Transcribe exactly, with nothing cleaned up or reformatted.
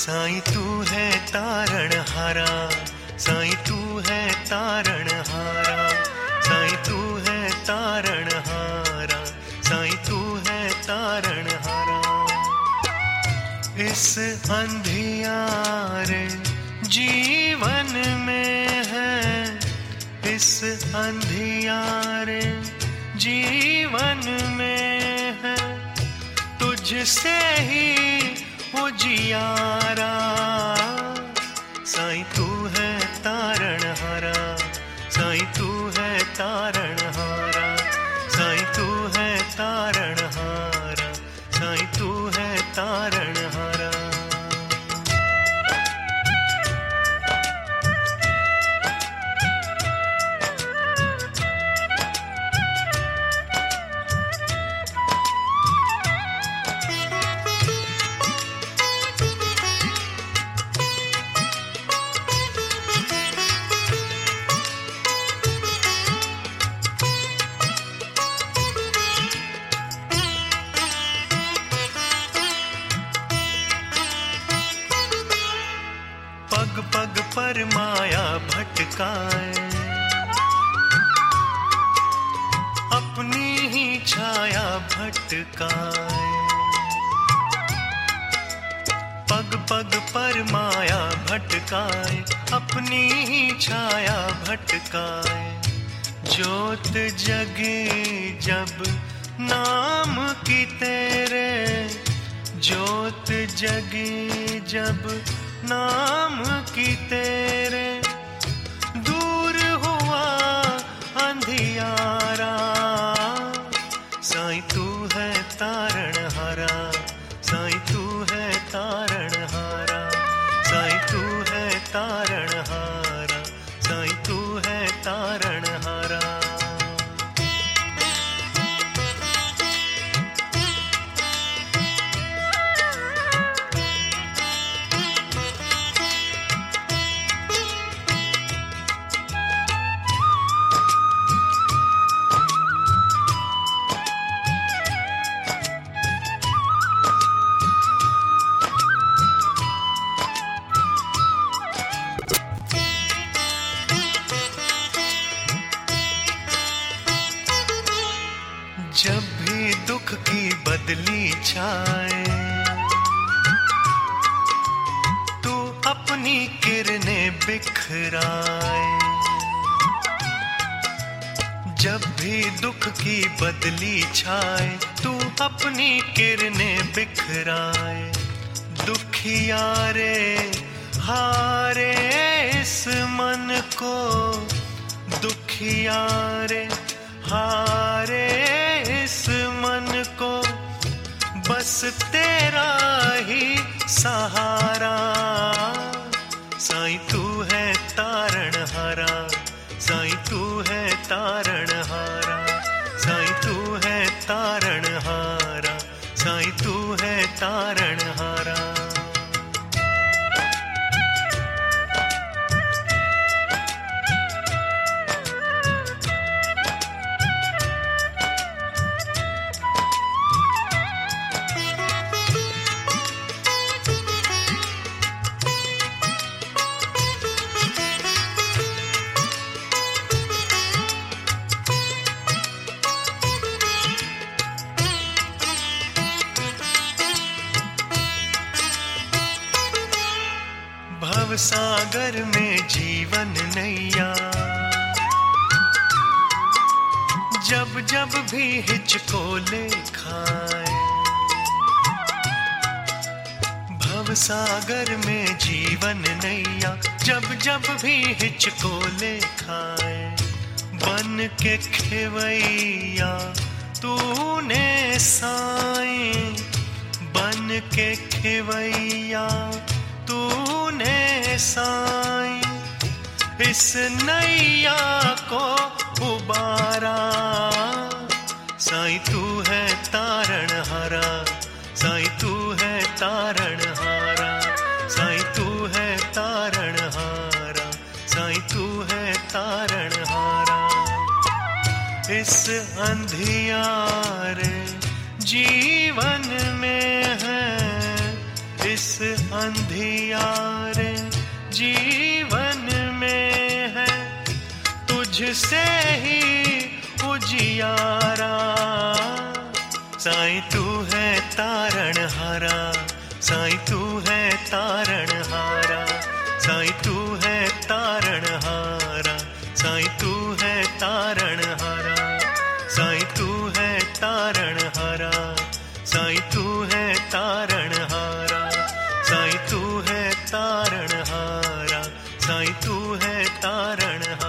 साईं तू है तारण हारा, साईं तू है तारण हारा, साईं तू है तारण हारा, साईं तू है तारण हारा। इस अंधियारे जीवन में है, इस अंधियारे जीवन में है, तुझसे ही उजियारा। साईं तू है तारण हारा, साईं तू है तारण हारा, साईं तू है तारण हारा, साईं तू है तारण हारा। पग पग पर माया भटकाए, अपनी ही छाया भटकाए। पग पग पर माया भटकाए, अपनी ही छाया भटकाए। ज्योत जगे जब नाम की तेरे, ज्योत जगे जब नाम की तेरे, दूर हुआ अंधियारा। साईं तू है तारण हारा, साईं तू है तारण हारा, साईं तू है तारण हारा, साईं तू है तारण हारा। जब भी दुख की बदली छाए, तू अपनी किरणें बिखराए। जब भी दुख की बदली छाए, तू अपनी किरणें बिखराए। दुखियारे हारे इस मन को, दुखियारे हारे इस मन को, बस तेरा ही सहारा। साईं तू है तारण हारा, साईं तू है तारण हारा, साईं तू है तारण हारा, साईं तू है तारण हारा। भव सागर में जीवन नैया, जब जब भी हिचकोले खाए। भव सागर में जीवन नैया, जब जब भी हिचकोले खाए। बन के खेवैया तूने साईं, बन के खेवैया तूने साईं, इस नैया को उबारा। साईं तू है तारण हारा, साईं तू है तारण हारा, साईं तू है तारण हारा, साईं तू है तारण हारा। इस अंधियारे जीवन में है, इस अंधियारे जीवन में है, तुझसे ही उजियारा। साईं तू है तारणहारा, साईं तू है तारणहारा, साईं तू है तारणहारा, साईं तू है तारणहारा, साईं तू है तारणहारा, साईं तू है तारणहारा, साईं तू है तारणहारा, साईं तू है तारणहारा।